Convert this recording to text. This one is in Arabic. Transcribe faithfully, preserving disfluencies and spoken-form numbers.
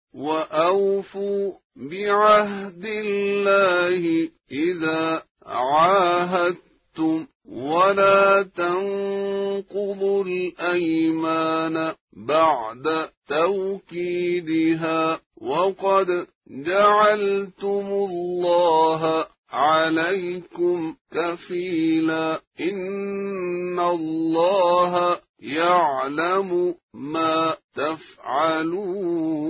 وأوفوا بعهد الله إذا عاهدتم ولا تنقضوا الأيمان بعد توكيدها وقد جعلتم الله عليكم كفيلا إن الله يعلم ما تفعلون.